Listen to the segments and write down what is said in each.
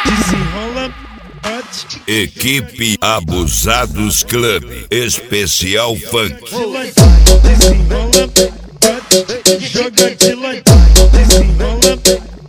desenrola. Equipe Abusados Club, especial funk. Desenrola, joga de ladinho. Desenrola,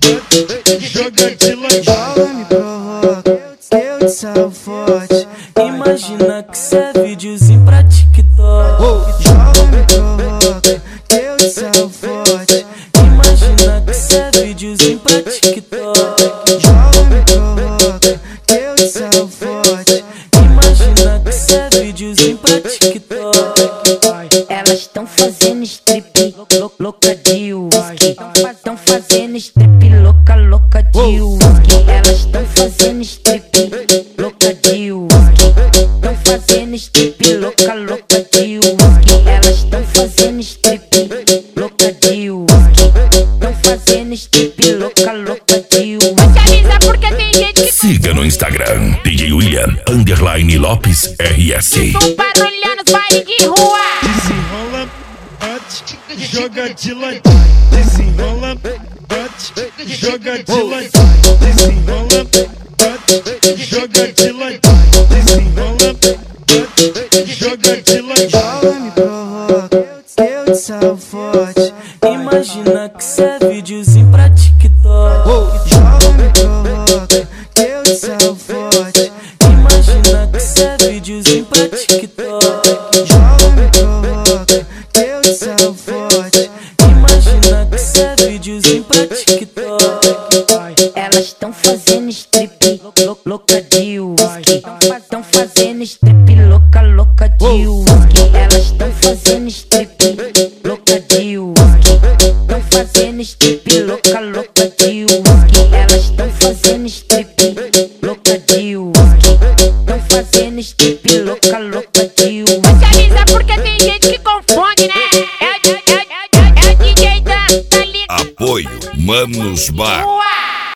joga de ladinho. Bola me provoca, eu te salvo forte. Imagina que cê é videozinho pra TikTok. Bola me provoca, eu te salvo forte. Imagina que cê é videozinho pra TikTok. Bola me provoca, eu te salvo forte. Imagina que cê é videozinho pra TikTok. Elas tão fazendo strip, louca de whisky. Tão fazendo strip, louca de whisky. Elas tão fazendo strip, louca de whisky. Tão fazendo strip, louca de whisky. Elas tão fazendo strip, louca de whisky. Tão fazendo strip, louca de whisky. Te avisa porque tem gente que Siga no Instagram, DJ William _Lopes RS. tão barulhando os bailes de rua. Desenrola, joga de ladinho. Desenrola, joga de ladinho. Desenrola, joga de ladinho. Desenrola, joga de ladinho. Bola me provoca, eu te salvo forte. Imagina que cê é videozinho pra TikTok. Bola me provoca, eu te salvo forte. Imagina que cê é videozinho pra TikTok. Bola me provoca, eu te salvo forte. Imagina que cê é videozinho pra TikTok. Elas tão fazendo strip, louca de whisky. Tão fazendo strip, louca de whisky. Elas tão fazendo strip, louca de whisky. Tão fazendo strip, louca de whisky. Elas tão fazendo strip, louca de whisky. Tão fazendo strip, louca de whisky. Te avisa porque tem gente que confunde, né? É o DJ da liga. Apoio Manos Bar.